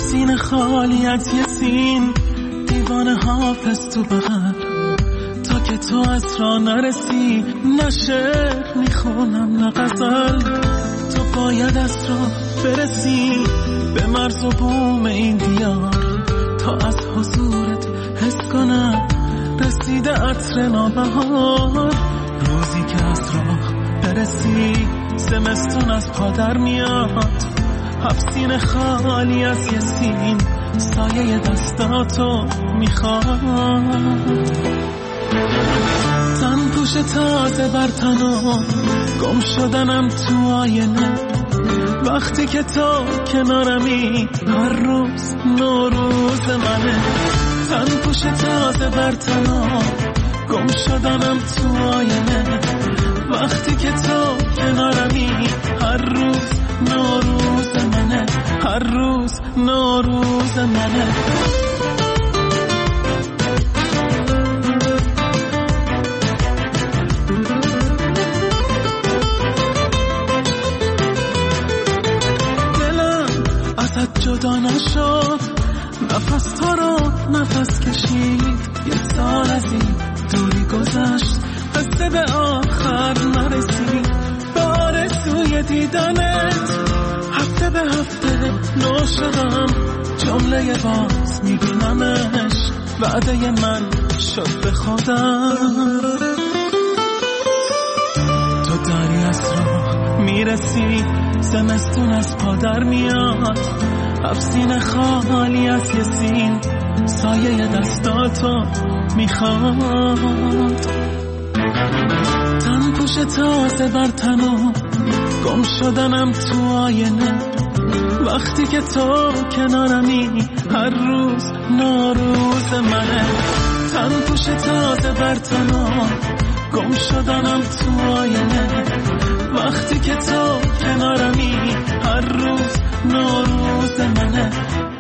سینه خالی از یه سین، دیوانه حافظ تو بغل، تا که تو از راه نرسی. نه شعر میخونم نه غزل، تو باید از راه برسی به مرز و بوم این دیار، تا از حضورت حس کنم رسیده عطر نوبهار. روزی که از راه برسی زمستون از پا در میاد، حبسین خالی از یه سین، سایه دستاتو میخواد. تن پوش تازه بر تنم، گم شدنم تو آینه، وقتی که تو کنارمی هر روز نوروز منه. تن پوش تازه بر تنم، گم شدنم تو آینه، وقتی که تو کنارمی هر روز نوروز منه، هر روز نوروز منه. دلم ازت جدا نشد، نفس تو رو نفس کشید، یه سال از این دوری گذشت، قصه به آخر نرسید. به آرزوی دیدنت هفته به هفته نو شدم، جمله باز میبینمش، وعده من شد به خودم. تو داری از راه میرسی، زمستون از پا در میاد، حبسین خالی از یه سین، سایه دستاتو میخواد. تن پوش تازه بر تنم، گم شدنم تو آینه، وقتی که تو کنارمی هر روز نوروز منه. تن پوش تازه بر تنم، گم شدنم تو آینه، وقتی که تو کنارمی هر روز نوروز منه.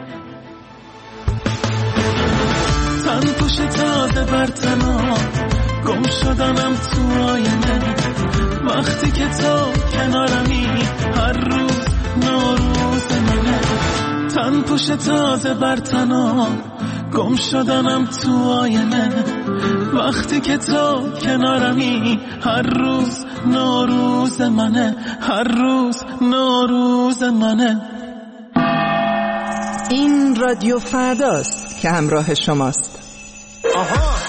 تن پوش تازه بر تنم، گم شدنم تو آینه، وقتی که تو کنارمی هر روز نوروز منه. تن پوش تازه بر تنم، گم شدنم تو آینه، وقتی که تو کنارمی هر روز نوروز منه، هر روز نوروز منه. این رادیو فرداست که همراه شماست. آها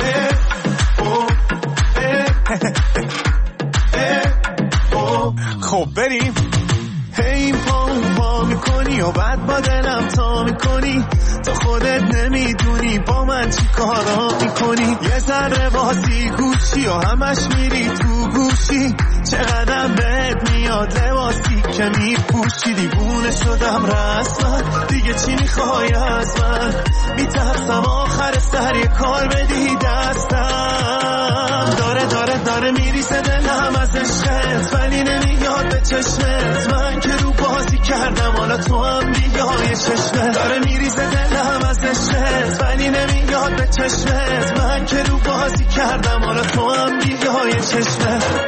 خب بریم. هی پا میکنی و بعد با دلم تا میکنی، تو خودت نمیدونی با من چی کارا میکنی. یه ذره بازی گوشی و همش میری تو گوشی، چقدر بهت میاد لباسی که میپوشی. دیوونه شدم رسما، دیگه چی میخوای از من؟ میترسم آخر سر یه کار بدی دستم. داره میریزه دلم از عشقت، ولی نمیاد به چشمت. من که رو بازی کردم، حالا تو هم بیای چشمت. داره میریزه دلم از عشقت، ولی نمیاد به چشمت. من که رو بازی کردم، حالا تو هم بیای چشمت.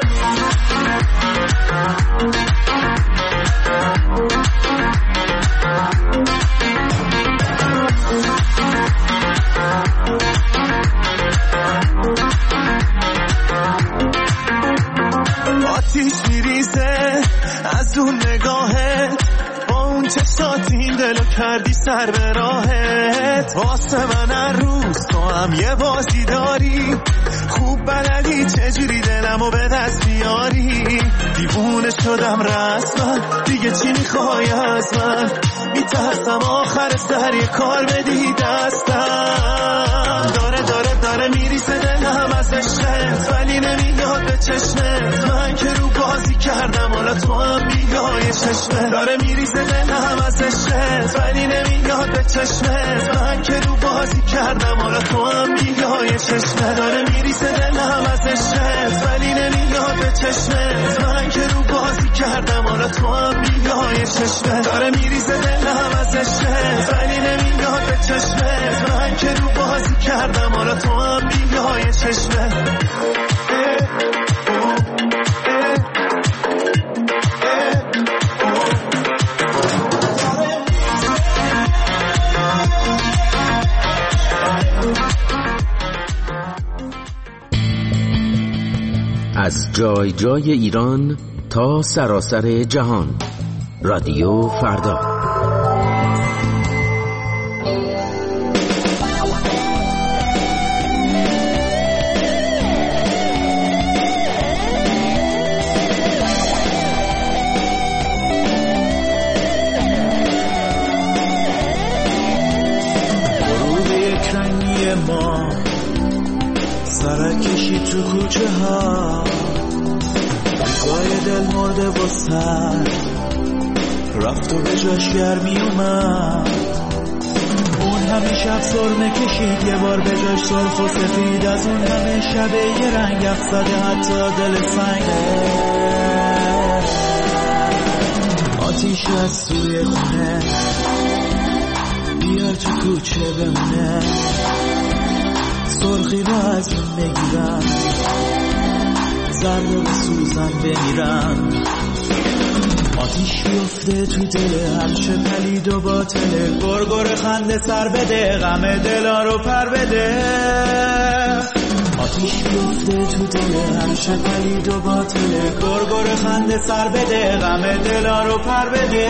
آتیش میریزه از اون نگاهت، با اون چشات این دلو کردی سر به راهت. واسه من هر روز تو هم یه بازی داری، خوب بلدی چجوری دلمو به دست بیاری. دیوونه شدم رسما، دیگه چی میخوای از من؟ میترسم آخر سر یه کار بدی دستم. داره میریزه دلم از عشقت، ولی نمیاد به چشمت. من که رو بازی کردم، حالا تو هم بیای چشمت. داره میریزه دلم از عشقت، ولی نمیاد به چشمت. من که رو بازی کردم، حالا تو هم بیای چشمت. داره میریزه دلم از عشقت، ولی نمیاد به چشمت. من که رو بازی کردم، حالا تو هم بیای چشمت. داره میریزه دلم از عشقت، ولی نمیاد به چشمت. من که رو بازی کردم، حالا تو هم بیای چشمت. جای جای ایران تا سراسر جهان. رادیو فردا. ما سرک کشید تو کوچه ها، روزای دل مرده و سر رفت و به جاش گرمی اومد. اون همه شب سرمه کشید، یه بار به جاش سرخ و سفید. از اون همه شب یه رنگ افزده حتی دل سنگه. آتیش از سوی خونه بیار تو کوچه بمونه، سرخی رو از اون بگیرم، زرد و سوزن بمیرم. آتیش بیفته تو دل هرچه پلید و باطله، گرگر خنده سر بده، غم دلا رو پر بده. آتیش بیفته تو دل هرچه پلید و باطله، گرگر خنده سر بده، غم دلا رو پر بده.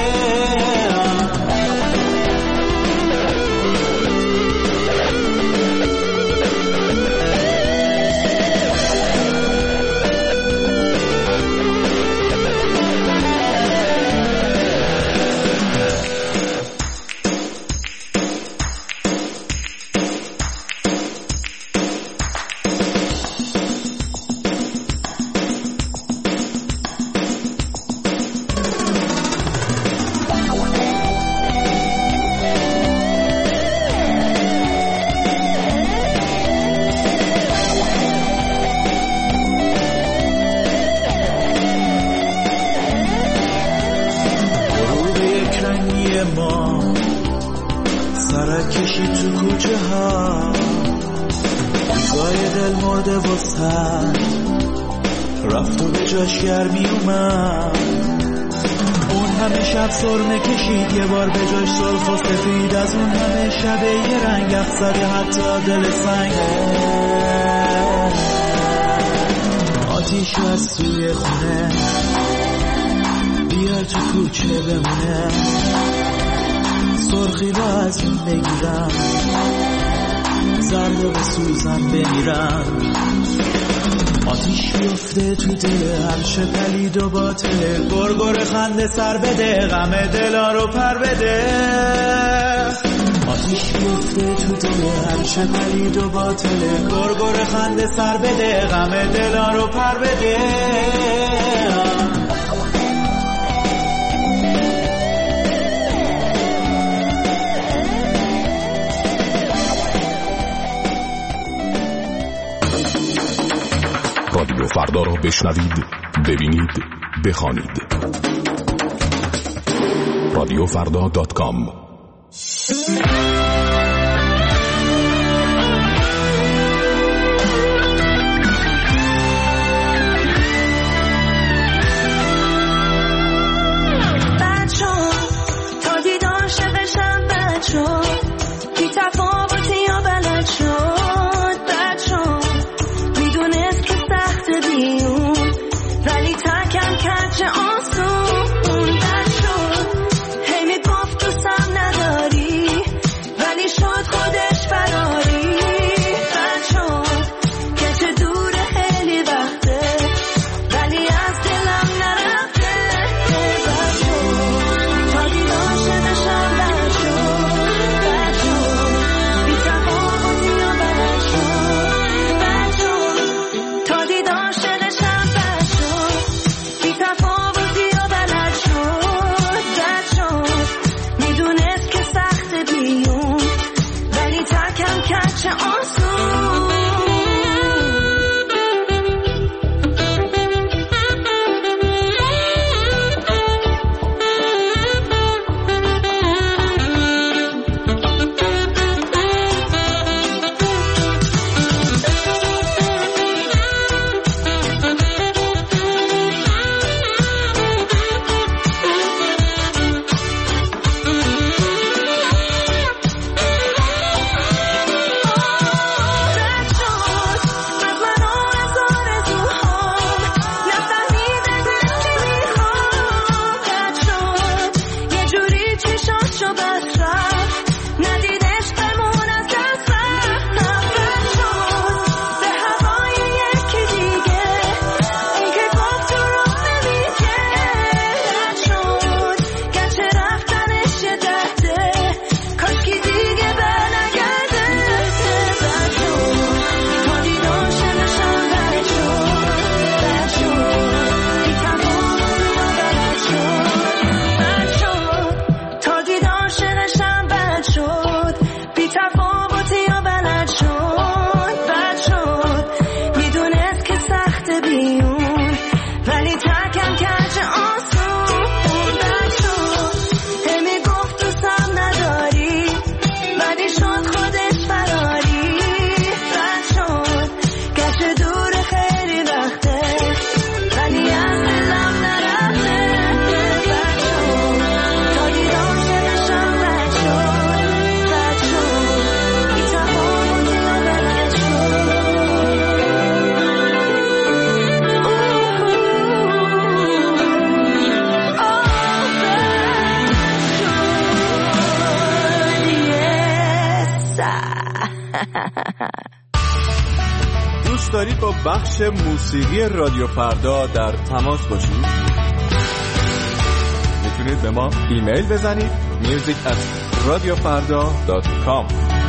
ما سرک کشید تو کوچه ها، روزای دل مرده و سر رفت و به جاش گرمی اومد. اون همه شب سرمه کشید، یه بار به جاش سرخ و سفید. از اون همه شب یه رنگ افزده حتی دل سنگه. آتیش از سوی خونه بیار تو کوچه بمونه، سرخی رو از اون بگیرم، زرد و سوزن بمیرم. آتیش بیفته تو دل هرچه پلید و باطله، گرگر خنده سر بده، غم دلا رو پر بده. آتیش بیفته تو دل هرچه پلید و باطله، گرگر خنده سر بده، غم دلا رو پر بده. رادیو فردا را بشنوید، ببینید، بخوانید. radiofrda.com. دارید با بخش موسیقی رادیو فردا در تماس باشید، میتونید به ما ایمیل بزنید music@radiofarda.com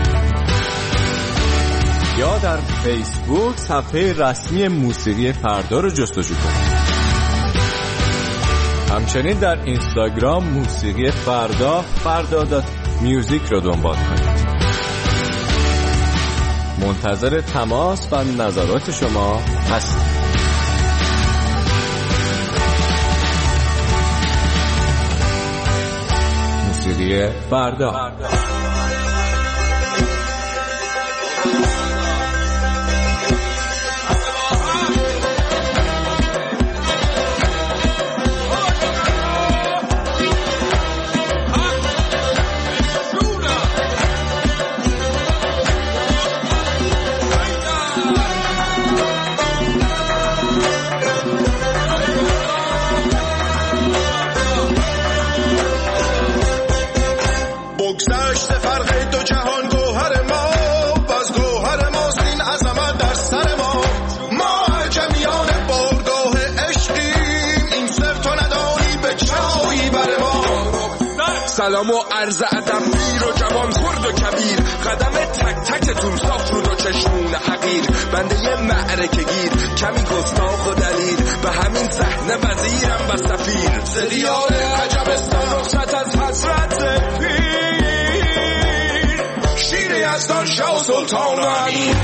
یا در فیسبوک صفحه رسمی موسیقی فردا رو جستجو کنید. همچنین در اینستاگرام موسیقی فردا.music رو دنبال کنید. منتظر تماس و نظرات شما هستیم. موسیقی فردا. سلام و عرض ادب پیر و جوان خرد و کبیر، قدم تک تکتون صاف رود و چشمون حقیر، بنده یه معرکه گیر کمی گستاخ و دلیر، به همین صحنه وزیرم و سفیر، سریال عجبستان رخصت از حسرت پیر، شیر یزدان شاه و سلطان و امیر.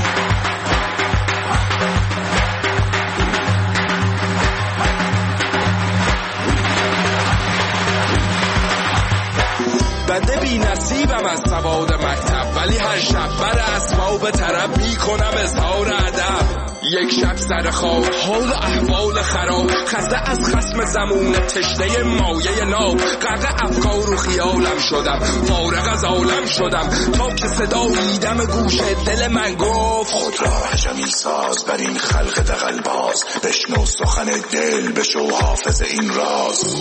بنده بی نصیبم از سواد مکتب، ولی هر شب بر اسباب طرب می کنم اظهار ادب. یک شب سر خواب حال احوال خراب، خسته از خصم زمون تشنه مایه ناب، غرق افکار و خیالم شدم، فارغ از عالم شدم، تا که صدایی دم گوش دل من گفت خود را عجمی ساز بر این خلق دغل‌باز، بشنو سخن دل بشو حافظ این راز.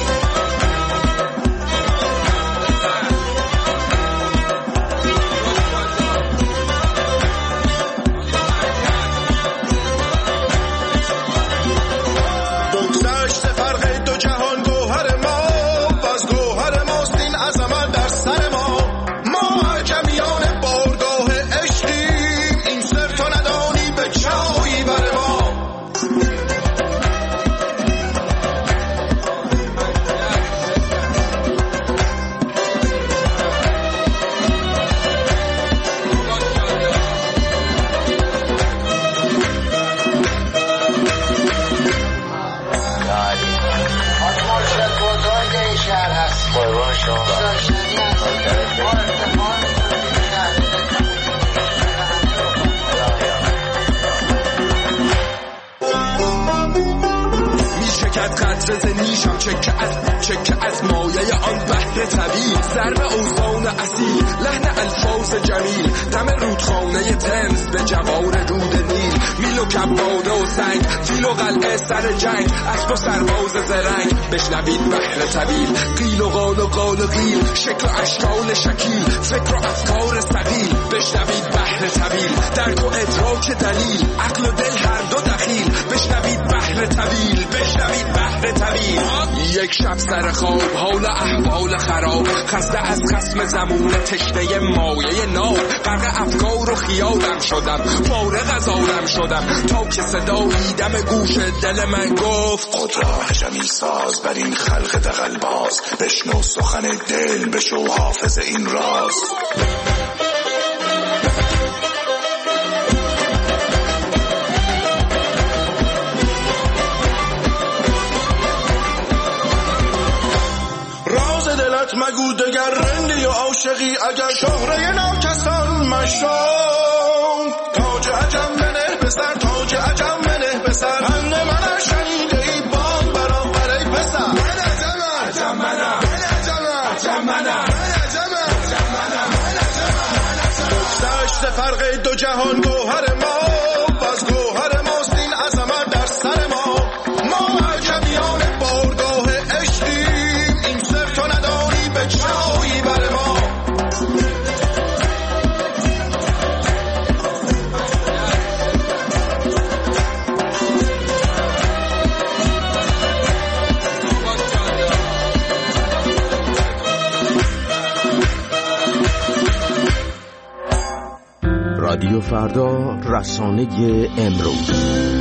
چکه از مایه آن بحر طویل، ضرب اوزان اصیل، لحن الفاظ جمیل، دم رودخانه تمز به جوار رود نیل، میل و کباده و سنگ، فیل و قلعه سر جنگ، اسب و سرباز زرنگ، بشنوید بحر طویل، قیل و قال و قال و قیل، شکل و اشکال شکیل، فکر و افکار ثقیل، بشنوید بحر طویل، درک و ادراک دلیل، عقل و دل هر دو دخیل، بشنوید بحر طویل، بشنوید بحر طویل. یک شب سر خواب حال احوال خراب، خسته از خصم زمون تشنه مایه ناب، غرق افکار و خیالم شدم، فارغ از عالم شدم، تا که صدایی دم گوش دل من گفت خود را عجمی ساز بر این خلق دغل‌باز، بشنو سخن دل بشو حافظ این راز. مگو دگر رندی و عاشقی اگر شهره ناکسان مشام، تاج عجم منه بسر، تاج عجم منه بسر، پند من شنیده ای بام برابر ای پسر، من عجم عجم منم، من عجم عجم منم، من عجم عجم منم، من عجم بگذشت فرق دو جهان گوهر ما، باز گوهر ماست این عظمت در سر ما، ما عجمیان بارگاه عشقیم، این سر تو نداری به چایی بر ما. رادیو فردا، رسانه امروز.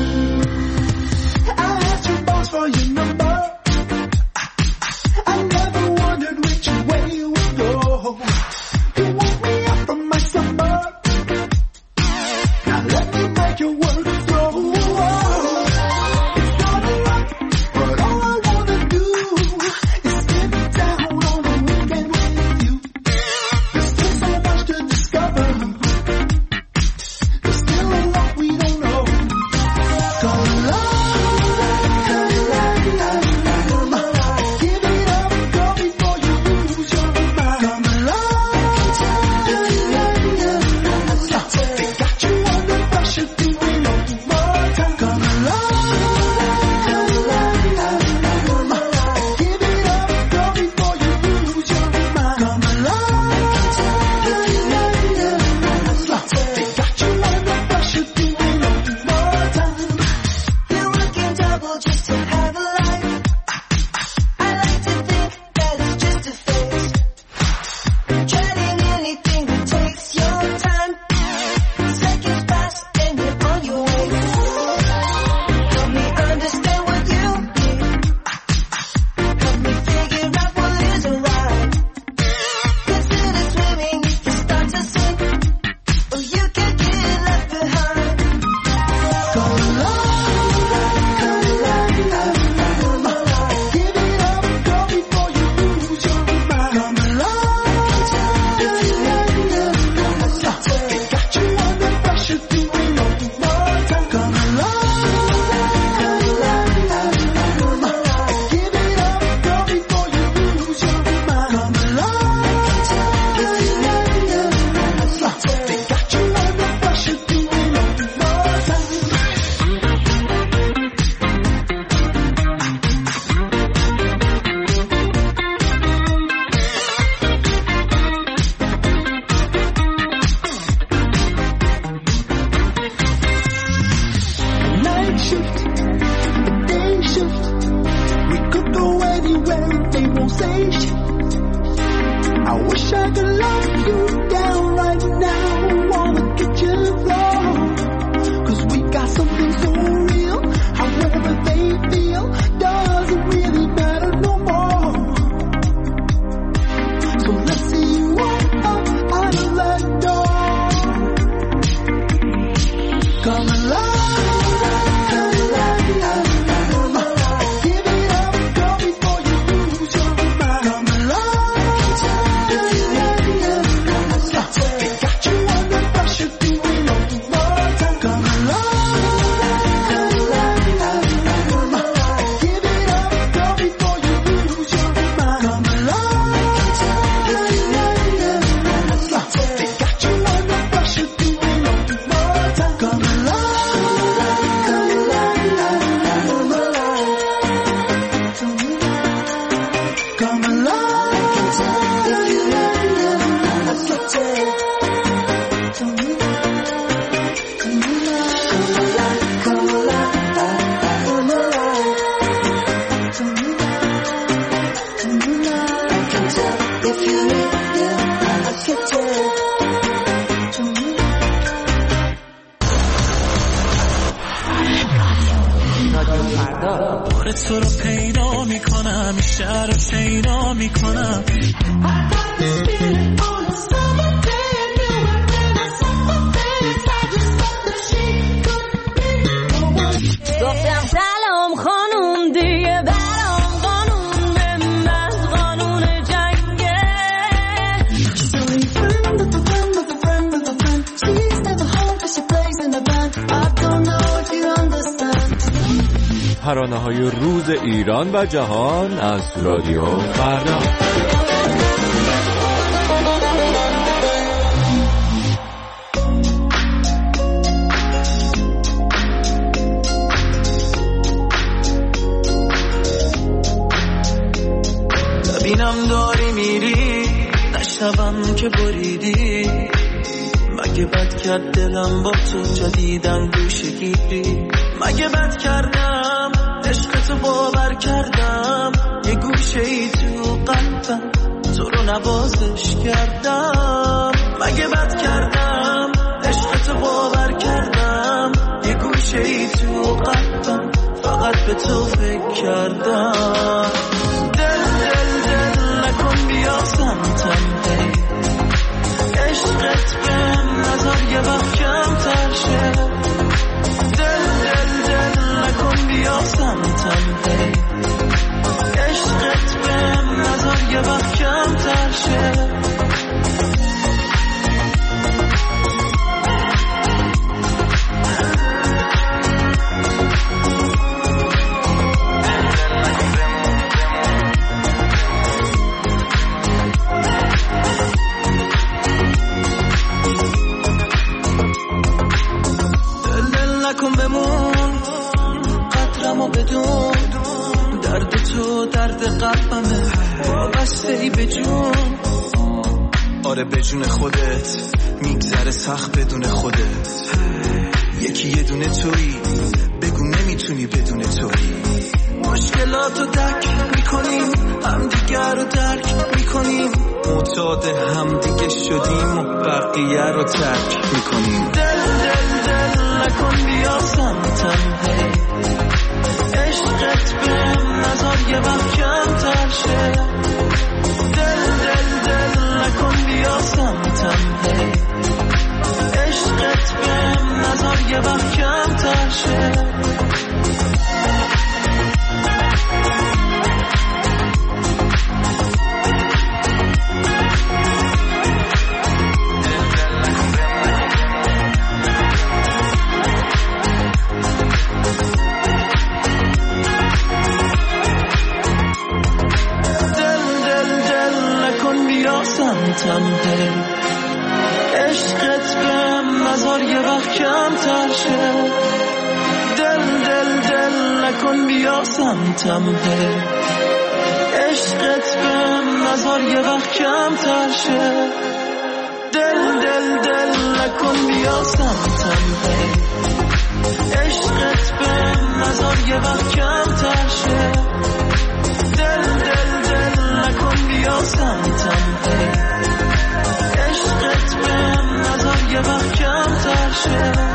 تو رو پیدا میکنم، شهر رو شیدا میکنم. گفتم سلام خانوم دیگه برام قانون من قانون جنگه. So a friend of a friend of a friend of a friend. She's never home cause she plays in the band. I don't know if you understand. ترانه‌های روز ایران و جهان از رادیو فردا. ببینم داری میری، نشنوم که بریدی. مگه بد کرد دلم با تو جدیدن گوشه گیری؟ مگه بد کردم عشقتو باور کردم، یه گوشه ای تو قلبم تو رو نوازش کردم. مگه بد کردم عشقتو گوشه تو قلبم فقط به تو فکر کردم. دل دل دل نکن بیا سمتم هی، عشقت بهم نظر یه وقت کمتر شه. دل دل دل نکن بیا سمتم هی، عشقت بهم نظر یه وقت کمتر شه. نکن بمون قدرمو بدون، درد تو درد قلبمه وابسته ای به جون. آره به جون خودت میگذره سخت بدون خودت، یکی یه دونه تویی بگو نمیتونی بدون تویی. مشکلاتو درک میکنیم همدیگر رو درک میکنیم، معتاد همدیگه شدیم و بقیه رو ترک میکنیم. دل دل دل نکن بیا سمتم هی، عشقت بهم نظر یه وقت کمتر شه. دل دل دل نکن بیا سمتم هی، عشقت بهم نظر یه وقت کمتر شه. سمتم هی، عشقت بهم نظر یه وقت کمتر شه. دل دل دل نکن بیا سمتم هی، عشقت بهم نظر یه وقت کمتر شه. دل دل دل نکن بیا سمتم هی، عشقت بهم نظر یه وقت کمتر شه. دل دل دل نکن بیا سمتم هی، عشقت بهم نظر یه وقت کمتر شه.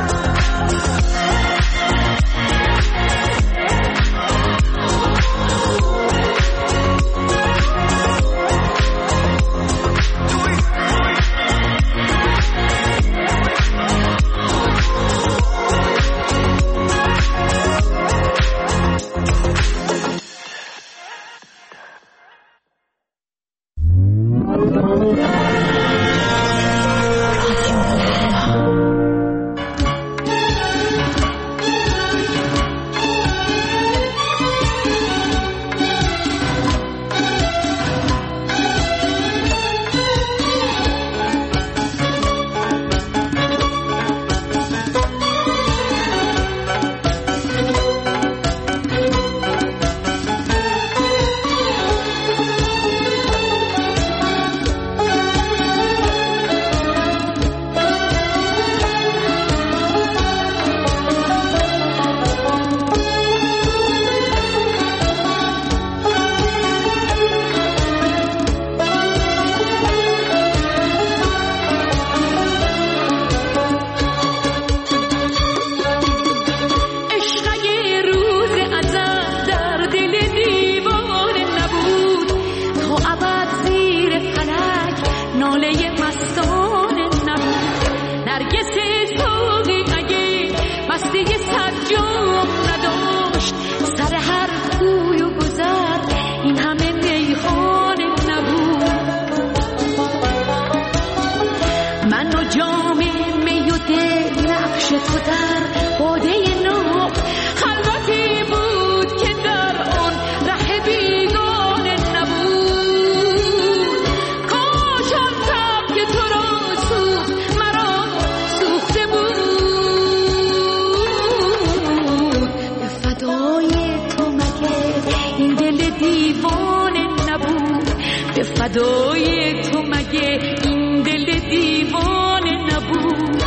فدای تو مگه این دل دیوانه نبود.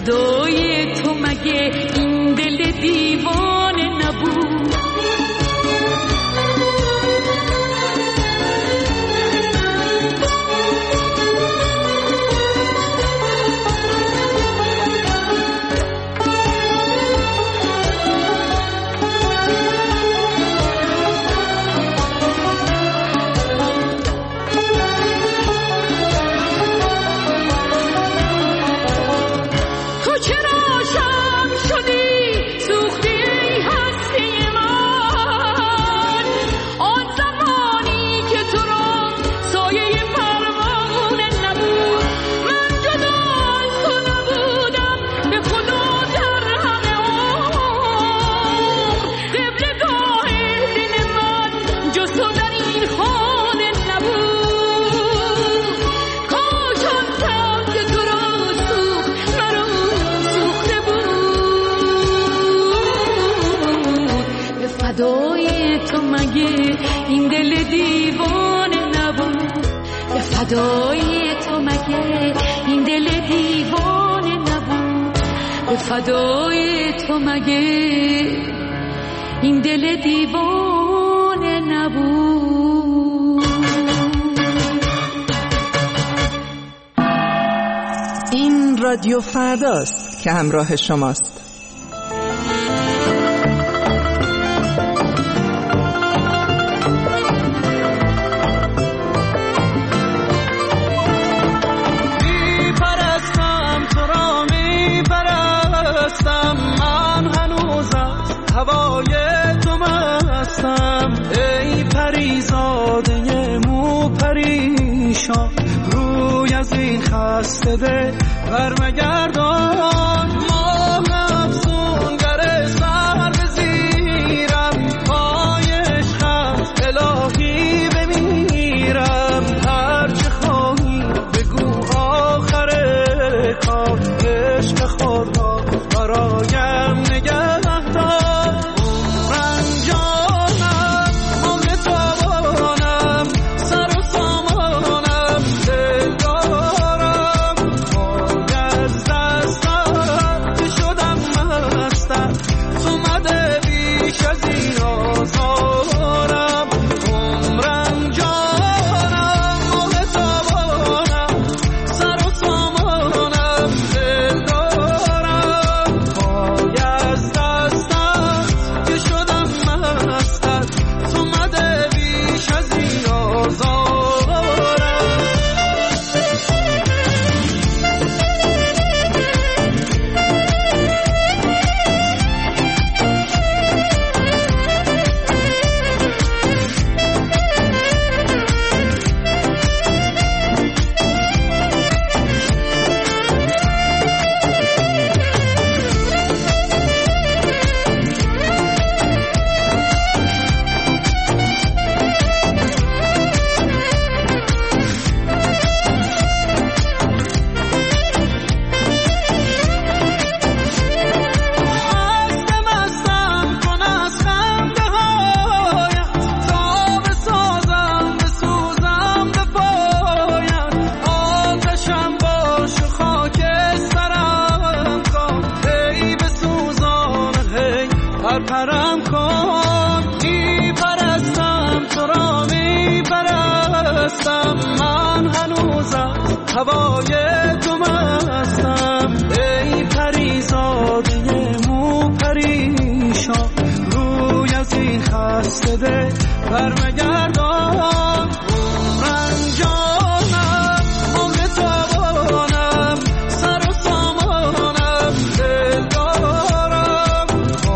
فدای تو مگه این دل دیوانه نبود. فدای تو مگه این دل دیوانه نبود. فدای تو مگه این دل دیوانه نبود. فدای تو مگه این دل دیوانه نبود. این رادیو فرداست که همراه شماست. هوای تو مستم ای پریزاده مو پریشان، روی از این خسته به برمگردان. ماه افسونگر سر بزیرم، پای عشقت الهی بمیرم. هرچه خواهی بگو آخر کار، عشق خود را برایم نگهدار. پرم کن میپرستم تو را میپرستم، من هنوزم هوای تو مستم ای پریزاده مو پریشان، روی از این خسته به برمگردان. من جانم عمر تابانم، سر و سامانم دل دارم.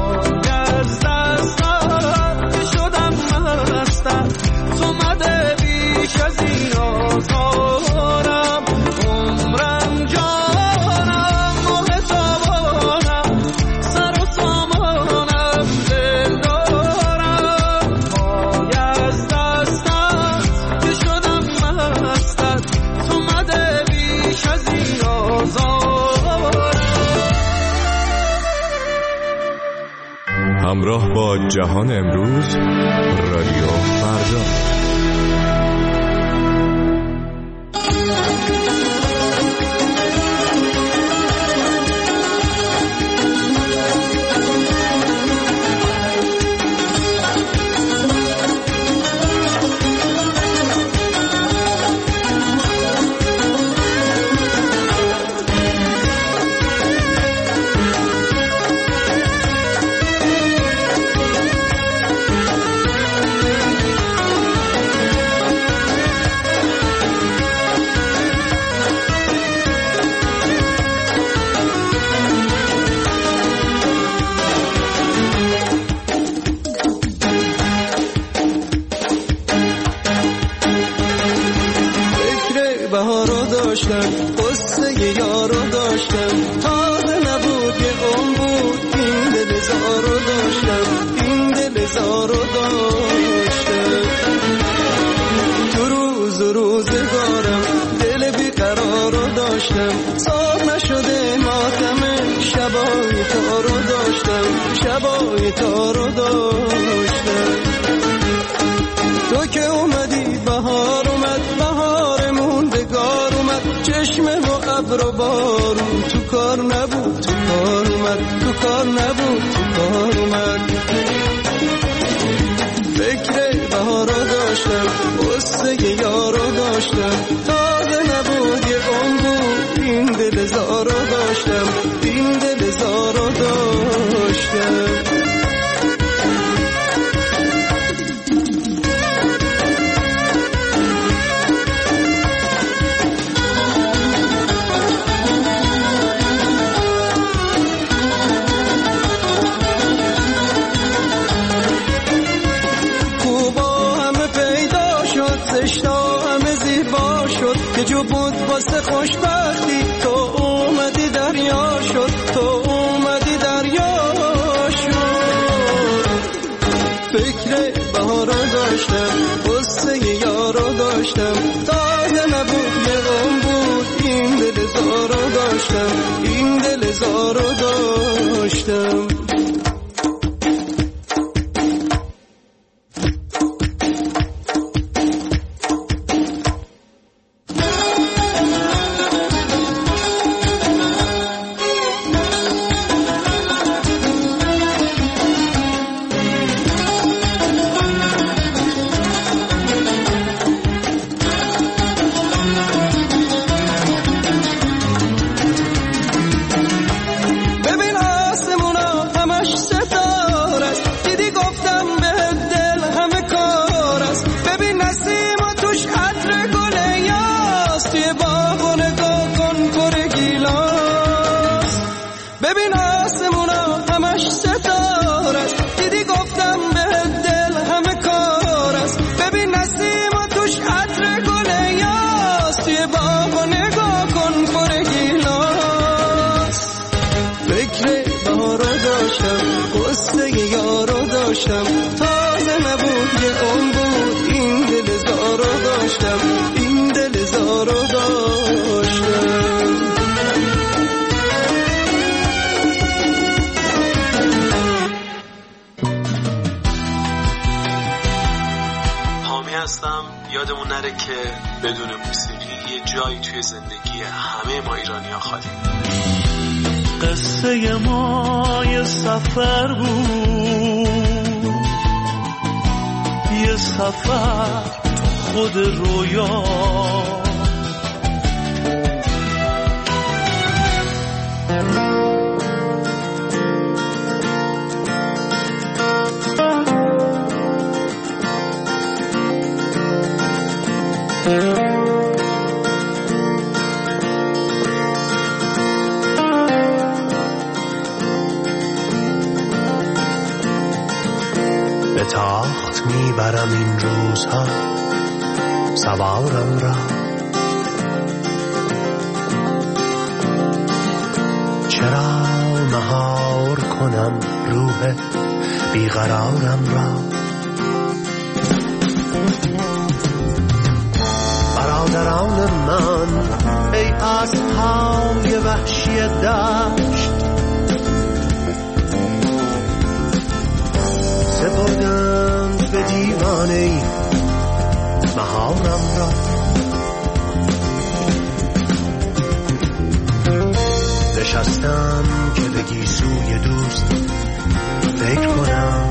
از دستم که شدم مستم، تو مده بیش از این آزارم. عمرم جانم عمر تابانم، سر و سامانم دل دارم. از دستم که شدم مستم، تو مده بیش از این آزارم. همراه با جهان امروز، رادیو فردا. بهارو داشتم، قصه یارو داشتم، تازه نبود یه عمر بود، این دل زارو داشتم، این دل زارو داشتم. تو روزگارم دل بیقرارو داشتم، صاف نشده ماتم شبای تو رو داشتم، شبای تو رو داشتم. تو که اومدی بهار اومد، بهارمون بگار اومد، چشمه و ابر و بارون تو کار نبود، تو کار اومد، تو کار نبود، تو کار اومد. فکر بهارو داشتم، قصه یارو داشتم، تازه نبود یه عمر بود، این دل زارو داشتم، این دل زارو داشتم. که جو بود واسه خوشبختی، تو اومدی دریا شد، تو اومدی دریا شد. فکر بهارو داشتم، قصه یارو داشتم، تازه نبود یه غم بود، این دل زارو داشتم، این دل زارو داشتم. تازه نبود یه عمر بود، این دل زارو داشتم، این دل زارو داشتم. حامی هستم. یادمون نره که بدون موسیقی یه جایی توی زندگی همه ما ایرانی‌ها خالی. قصه ما یه سفر بود، یه سفر خود رویا، به تاخت میبرم این روزها سوارم را، چرا مهار کنم روح بیقرارم را. برادران من ای اسب‌های وحشی دشت، سپردند به دیوانه مهارم را. نشستم که به گیسوی دوست فکر کنم،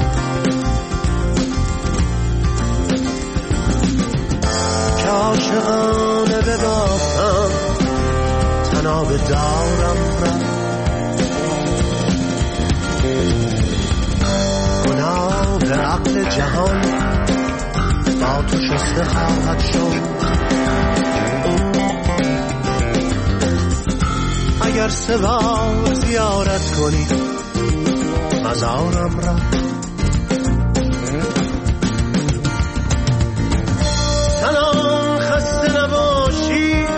که عاشقانه ببافم تناب دارم را. گناه عقل جهان با تو شسته خواهد شد، اگر سوار زیارت کنی مزارم را. تنها خسته نباشی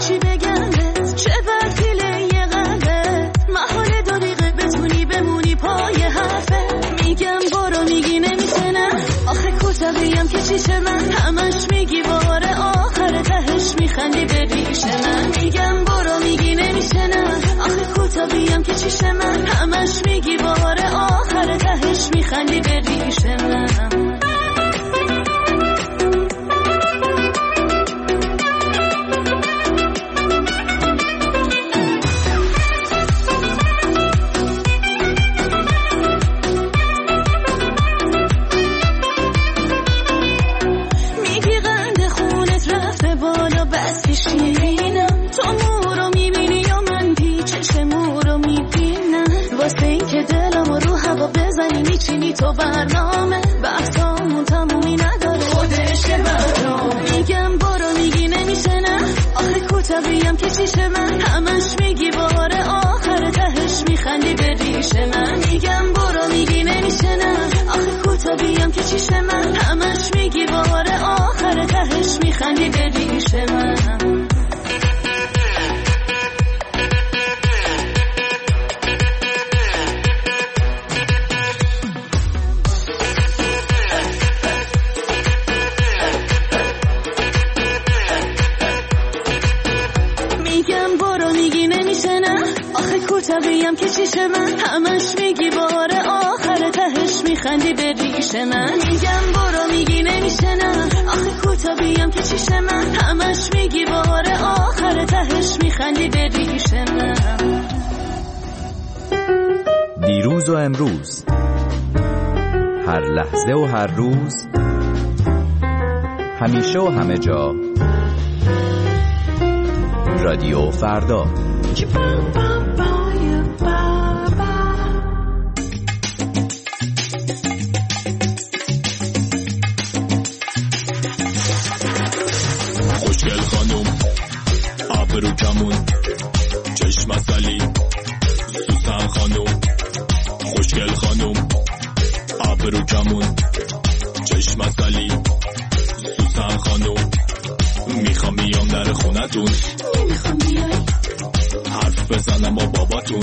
چی بگمت چه بدفیله یه قلبه محال دقیقه بتونی بمونی پای حرفه میگم برو میگی نمیشه نه آخه کوتاهیم که چیشه من همش میگی باره آخر تهش میخندی به ریش من میگم برو میگی نمیشه نه آخه کوتاهیم که چیشه من همش میگی باره آخر تهش میخندی به ریش من شیرینم تو مورو میبینی یا من پیچش مورو میبینم واسه این که دلم رو هوا بزنی میچینی تو برنامه بحثامون تمومی نداره خودش برنامه میگم برو میگی نمیشه نه آخه کوتاهیم که چیشه من همش میگی باره آخر تهش میخندی به ریش من میگم برو میگی نمیشه نه آخه کوتاهیم که چیشه من همش میگی باره آخر تهش میخندی به ریش من کوتاهیم که چیشه من همش میگی باره آخر تهش میخندی به ریش من میگم برو میگی نمیشه نه آخه کوتاهیم که چیشه من همش میگی باره آخر تهش میخندی به ریش من دیروز و امروز هر لحظه و هر روز همیشه و همه جا رادیو فردا خوشگل خانم ابرو کمون چشم اصلی سوسن خانم خوشگل خانم ابرو کمون چشم اصلی سوسن خانم میخوام بیام در خونتون نمیخوام بیای حرف بزنم با باباتون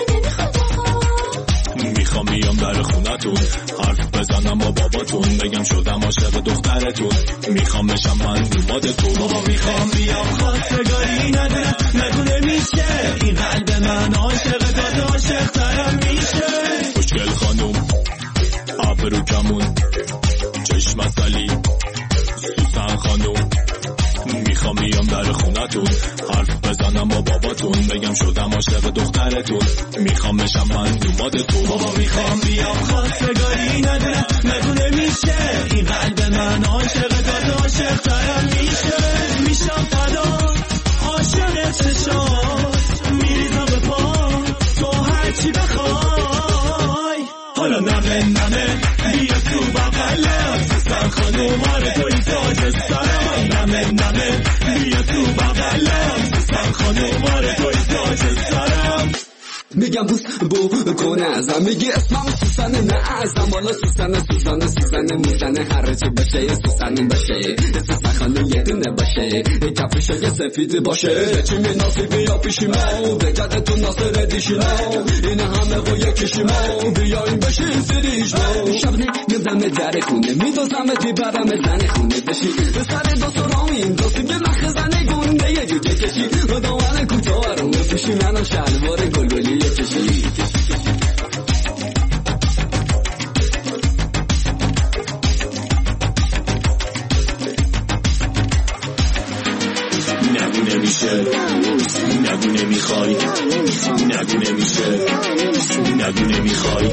میخوام بیام در خونتون حرف بزنم با باباتون بگم شدم عاشق دخترتون میخوام بشم من دومادتون بابا میخوام بیام خواستگاری نداره نگونه میشه این قلب من عاشق داده عاشق ترم میشه خوشگل خانم ابرو کمون چشم اصلی سوسن خانم میخوام بیام در خونتون حرف بزنم با باباتون بگم شدم عاشق دخترتون میخوام بشم من دومادتون بابا میخوام بیام خواستگاری نداره نگونه میشه این قلب من عاشق داده عاشق ترم میشه میشم فدا عاشق چشات میریزم به پا تو هرچی بخوای حالا نمه بیا تو بغلم سوسن خانوم آره توی تاج سرم نمه بیا تو بغلم سوسن خانوم آره توی تاج سرم میگم بوس بو کنه ازم میگی اسمم سوسنه نه ازم والا سوسنه میزنه هر چی بشه سوسنه باشه سوسن خانم یه دونه باشه کفشای سفید باشه چی مناسبی یا پیشیمو بگرده ناصر دیشیمو این همه با یکیشیمو بیایم بشین سریشمو شبنه میزم در خونه میدوزم بیبرم زن خونه بشی به سر دوست رامیم دوستی به مخ زنه گونده یه جوجه کشی دوان کوتاه رو پیشی منم شلوار گلگلی کشی نگونه میشه نگونه میخوای نگونه میشه نگونه میخوای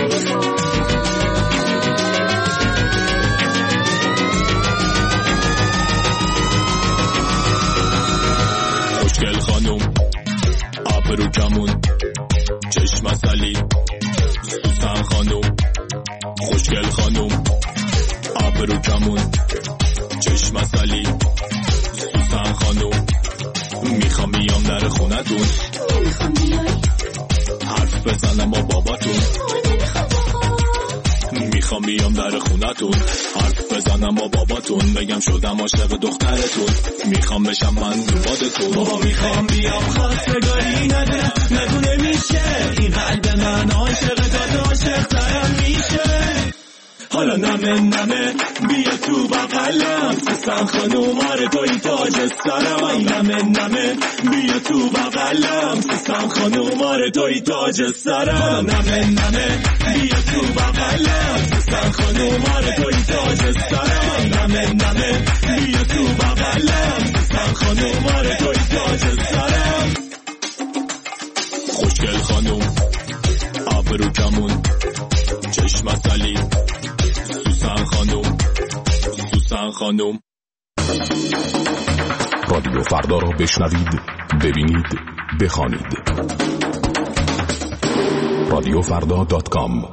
خوشگل خانم ابرو کمون چشم اصلی سوسن خانم خوشگل خانم ابرو کمون چشم اصلی سوسن خانم میخوام بیام در خونتون نمیخوام بیای حرف بزنم با باباتون میخوام بیام در خونتون حرف بزنم با باباتون بگم شدم عاشق دخترتون میخوام بشم من دوبادتون بابا میخوام بیام خواستگاری ندونه میشه این قلب من عاشق داده عاشق ترم میشه حالا نمه بیا تو بغلم سستم خانوم آره توی تاج سرم ای نمه بیا تو بغلم سستم خانوم آره توی تاج سرم حالا نمه بیا تو بغلم سستم خانوم آره توی تاج سرم ای نمه بیا تو بغلم سستم خانوم آره توی تاج سرم خوشگل خانوم ابرو کمون چشم عسلی سوسن خانوم رادیو فردا را بشنوید، ببینید، بخوانید. radiofrda.com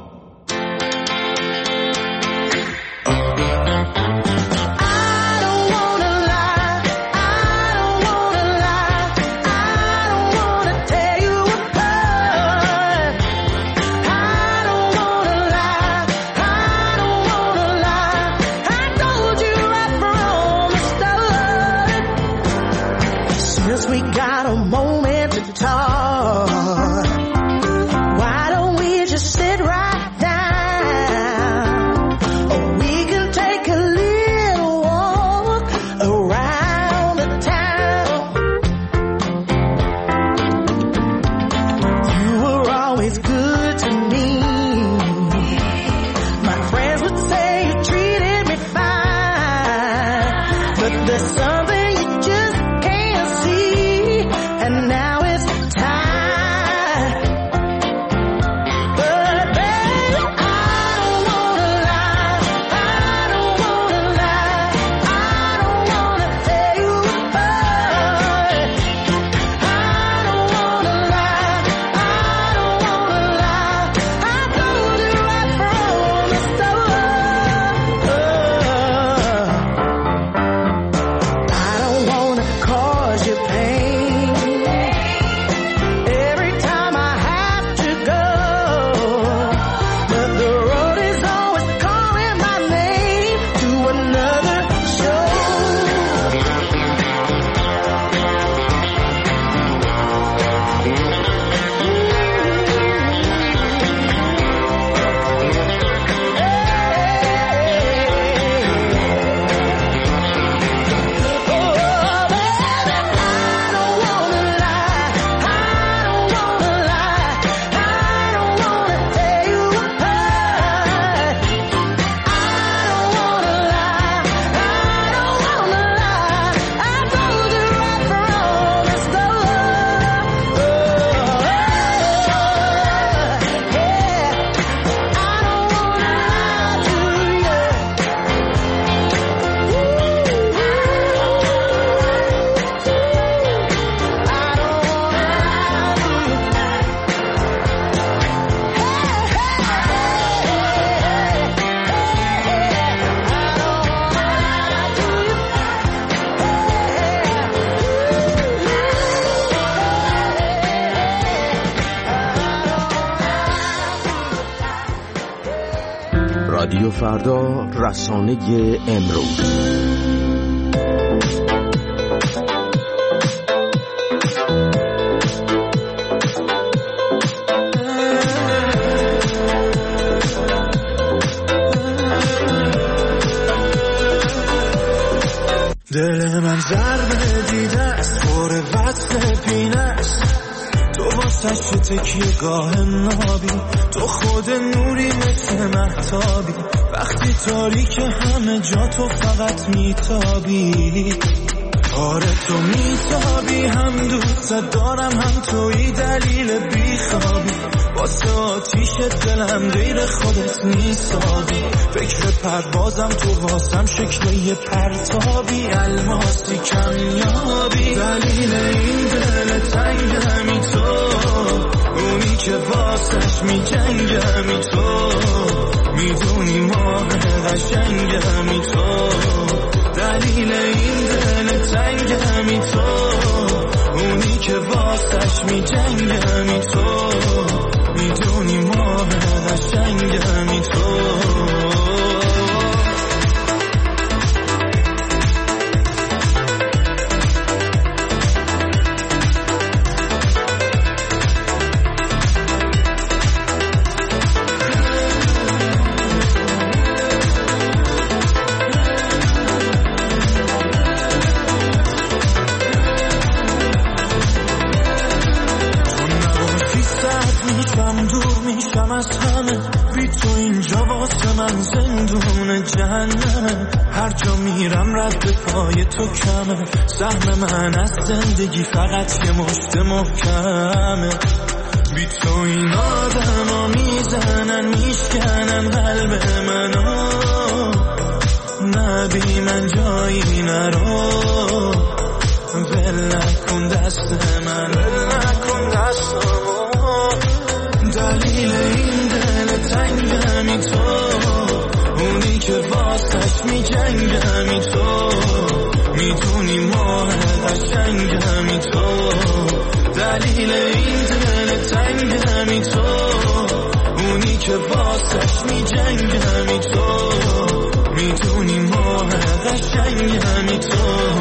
رادیو فردا، رسانه امروز. دل من ضربه دیده است پر وصل پینه است تو واسش تکیه گاه نابی تو خود نوری مثل مهتابی وقتی تاریک همه جا تو فقط میتابی آره تو میتابی هم دوست دارم هم توی دلیل بیخوابی واسه آتیش دلم غیر خودت نیستابی فکر پروازم تو واسم شکل یه پرتابی الماسی کمیابی دلیل این دل تنگمی تو اونی که واسش میجنگمی تو میدونی ماه قشنگمی تو دلیل این دل تنگمی تو اونی که واسش میجنگمی تو میدونی ماه قشنگمی تو تو اینجا واسه من زندون جهنمه، هر جا میرم رد پای تو کمه، سهم من از زندگی فقط یه مشت محکمه. بی تو این آدم ها میزنن میشکنن قلب منو، نه بی من جایی نرو، ول نکن دست من، ول نکن دستمو. دلیل این دل تنگمی تو، اونی که واسش میجنگمی تو، میدونی ماه قشنگمی تو. دلیل این دل تنگمی تو، اونی که واسش میجنگمی تو، میدونی ماه قشنگمی تو.